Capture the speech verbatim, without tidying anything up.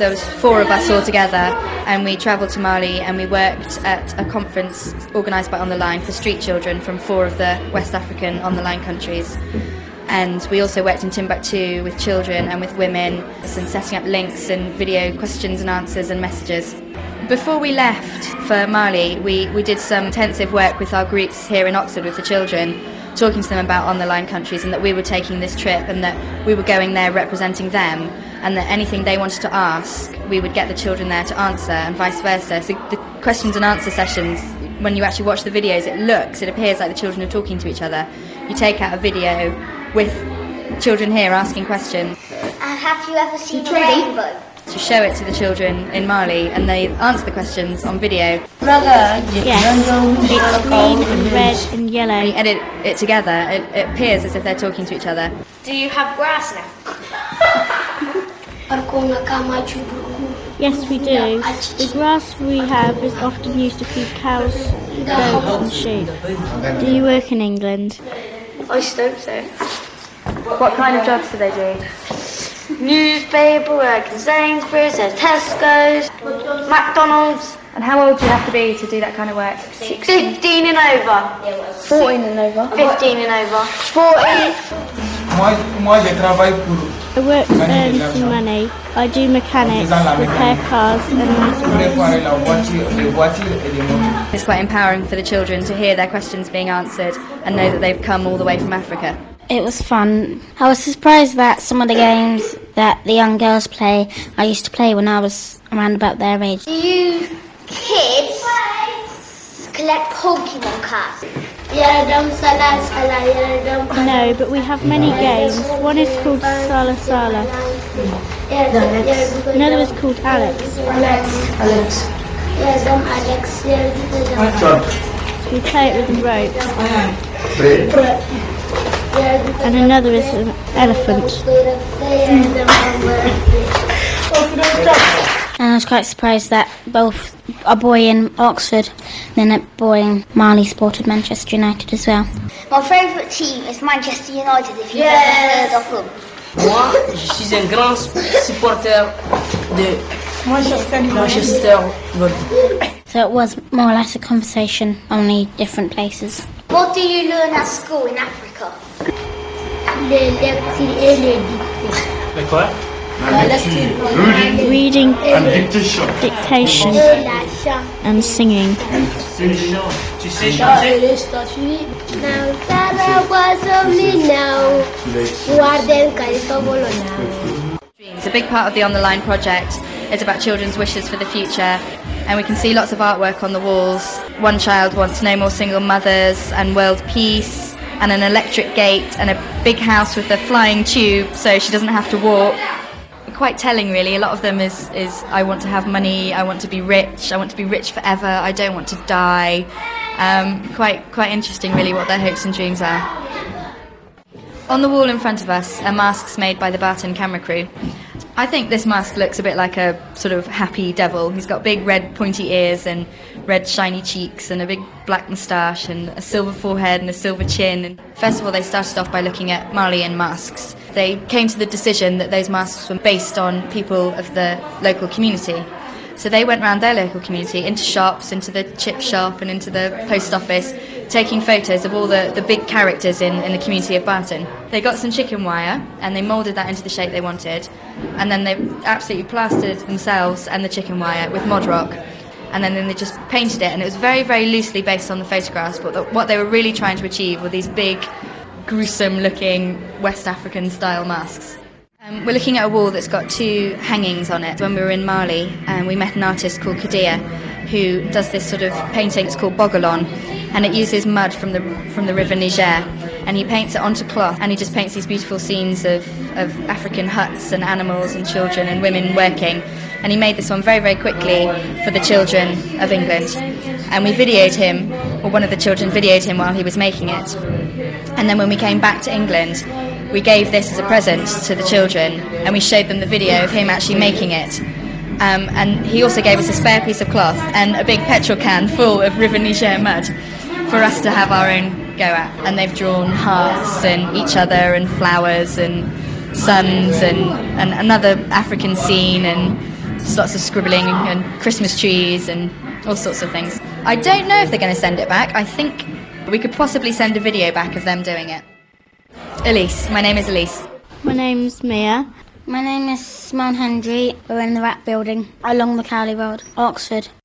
there was four of us all together, and we travelled to Mali and we worked at a conference organised by On the Line for street children from four of the West African On the Line countries. And we also worked in Timbuktu with children and with women, and setting up links and video questions and answers and messages. Before we left for Mali, we, we did some intensive work with our groups here in Oxford with the children, talking to them about On the Line countries and that we were taking this trip and that we were going there representing them, and that anything they wanted to ask, we would get the children there to answer, and vice versa. So the questions and answer sessions, when you actually watch the videos, it looks, it appears like the children are talking to each other. You take out a video with children here asking questions. And have you ever seen a rainbow? To show it to the children in Mali, and they answer the questions on video. Yes, it's green and red and yellow. When you edit it together, it, it appears as if they're talking to each other. Do you have grass now? Yes, we do. The grass we have is often used to feed cows, goats and sheep. Do you work in England? I hope so. What kind of jobs do they do? Newspaper, work in Sainsbury's, Tesco's, McDonald's. And how old do you have to be to do that kind of work? Fifteen and over. Fourteen and over. Fifteen and over. Forty. I work to earn some money. I do mechanics, repair cars and motorbikes. It's quite empowering for the children to hear their questions being answered and know that they've come all the way from Africa. It was fun. I was surprised that some of the games that the young girls play, I used to play when I was around about their age. Do you kids collect Pokemon cards? No, but we have many games. One is called Sala Sala. Another is called Alex. Alex. We play it with a rope. And another is an elephant. And I was quite surprised that both a boy in Oxford and a boy in Mali supported Manchester United as well. My favourite team is Manchester United, if you've ever heard of them. Moi, je suis un grand supporter de Manchester United. So it was more or less a conversation, only different places. What do you learn at school in Africa? Like what? Reading, And dictation. dictation and singing. Tu sais chanter? Now Sarah was only now. Guarden Califavolo now. It's a big part of the On the Line project. It's about children's wishes for the future, and we can see lots of artwork on the walls. One child wants no more single mothers and world peace and an electric gate and a big house with a flying tube so she doesn't have to walk. Quite telling, really. A lot of them is, is I want to have money, I want to be rich, I want to be rich forever, I don't want to die. Um, quite, quite interesting, really, what their hopes and dreams are. On the wall in front of us are masks made by the Barton camera crew. I think this mask looks a bit like a sort of happy devil. He's got big red pointy ears and red shiny cheeks and a big black moustache and a silver forehead and a silver chin. And first of all, they started off by looking at Malian masks. They came to the decision that those masks were based on people of the local community. So they went around their local community, into shops, into the chip shop and into the post office, taking photos of all the, the big characters in, in the community of Barton. They got some chicken wire and they moulded that into the shape they wanted, and then they absolutely plastered themselves and the chicken wire with Mod Rock, and then, then they just painted it, and it was very, very loosely based on the photographs, but the, what they were really trying to achieve were these big, gruesome-looking West African-style masks. Um, we're looking at a wall that's got two hangings on it. When we were in Mali, um, we met an artist called Kadia, who does this sort of painting. It's called Bogolon, and it uses mud from the from the River Niger, and he paints it onto cloth, and he just paints these beautiful scenes of, of African huts and animals and children and women working. And he made this one very, very quickly for the children of England. And we videoed him, or one of the children videoed him while he was making it. And then when we came back to England, we gave this as a present to the children, and we showed them the video of him actually making it. Um, and he also gave us a spare piece of cloth and a big petrol can full of River Niger mud for us to have our own go at. And they've drawn hearts and each other and flowers and suns and, and another African scene and There's lots of scribbling and Christmas trees and all sorts of things. I don't know if they're going to send it back. I think we could possibly send a video back of them doing it. Elise. My name is Elise. My name's Mia. My name is Simone Hendry. We're in the Rat Building along the Cowley Road, Oxford.